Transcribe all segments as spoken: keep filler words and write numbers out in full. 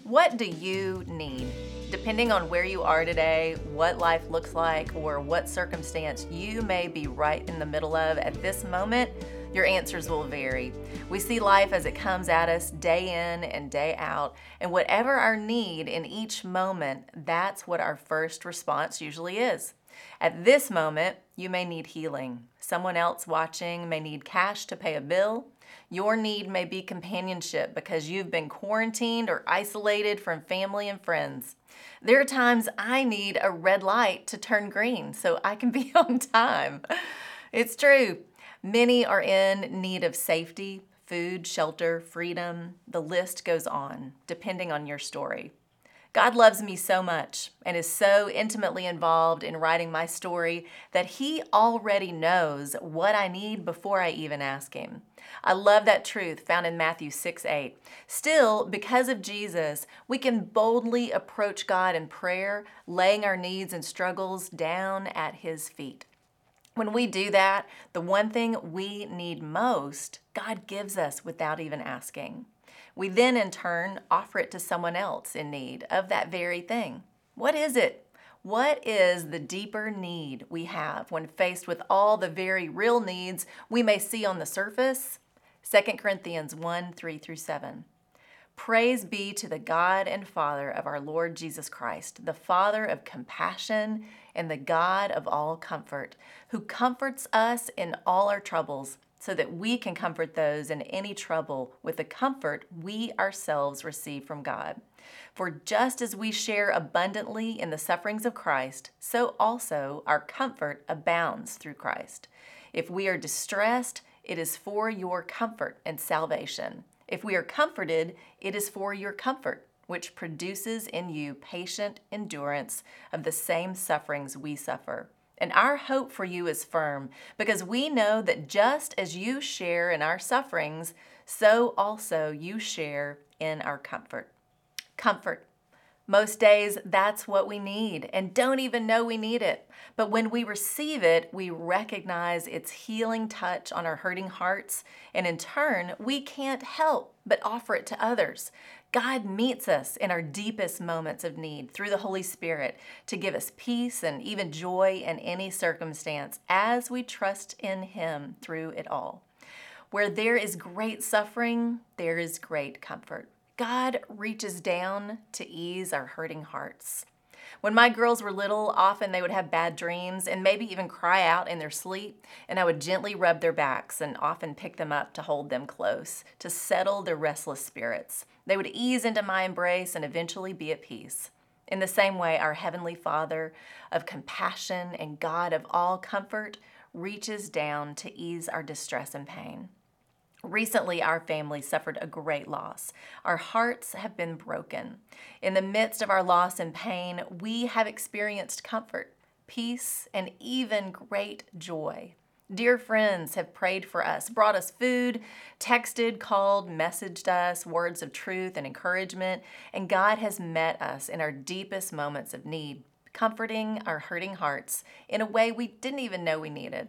What do you need? Depending on where you are today, what life looks like, or what circumstance you may be right in the middle of at this moment, your answers will vary. We see life as it comes at us day in and day out, and whatever our need in each moment, that's what our first response usually is. At this moment, you may need healing. Someone else watching may need cash to pay a bill. Your need may be companionship because you've been quarantined or isolated from family and friends. There are times I need a red light to turn green so I can be on time. It's true. Many are in need of safety, food, shelter, freedom. The list goes on, depending on your story. God loves me so much and is so intimately involved in writing my story that He already knows what I need before I even ask Him. I love that truth found in Matthew six eight. Still, because of Jesus, we can boldly approach God in prayer, laying our needs and struggles down at His feet. When we do that, the one thing we need most, God gives us without even asking. We then, in turn, offer it to someone else in need of that very thing. What is it? What is the deeper need we have when faced with all the very real needs we may see on the surface? Second Corinthians one, three through seven. Praise be to the God and Father of our Lord Jesus Christ, the Father of compassion and the God of all comfort, who comforts us in all our troubles, so that we can comfort those in any trouble with the comfort we ourselves receive from God. For just as we share abundantly in the sufferings of Christ, so also our comfort abounds through Christ. If we are distressed, it is for your comfort and salvation. If we are comforted, it is for your comfort, which produces in you patient endurance of the same sufferings we suffer. And our hope for you is firm, because we know that just as you share in our sufferings, so also you share in our comfort. Comfort. Most days, that's what we need and don't even know we need it. But when we receive it, we recognize its healing touch on our hurting hearts, and in turn, we can't help but offer it to others. God meets us in our deepest moments of need through the Holy Spirit to give us peace and even joy in any circumstance as we trust in Him through it all. Where there is great suffering, there is great comfort. God reaches down to ease our hurting hearts. When my girls were little, often they would have bad dreams and maybe even cry out in their sleep, and I would gently rub their backs and often pick them up to hold them close, to settle their restless spirits. They would ease into my embrace and eventually be at peace. In the same way, our Heavenly Father of compassion and God of all comfort reaches down to ease our distress and pain. Recently, our family suffered a great loss. Our hearts have been broken. In the midst of our loss and pain, we have experienced comfort, peace, and even great joy. Dear friends have prayed for us, brought us food, texted, called, messaged us words of truth and encouragement, and God has met us in our deepest moments of need, comforting our hurting hearts in a way we didn't even know we needed.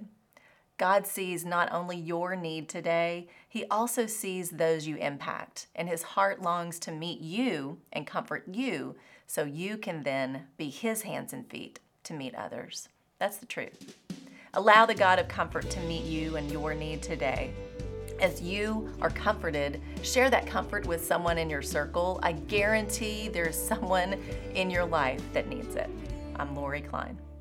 God sees not only your need today, He also sees those you impact, and His heart longs to meet you and comfort you so you can then be His hands and feet to meet others. That's the truth. Allow the God of comfort to meet you and your need today. As you are comforted, share that comfort with someone in your circle. I guarantee there's someone in your life that needs it. I'm Lori Klein.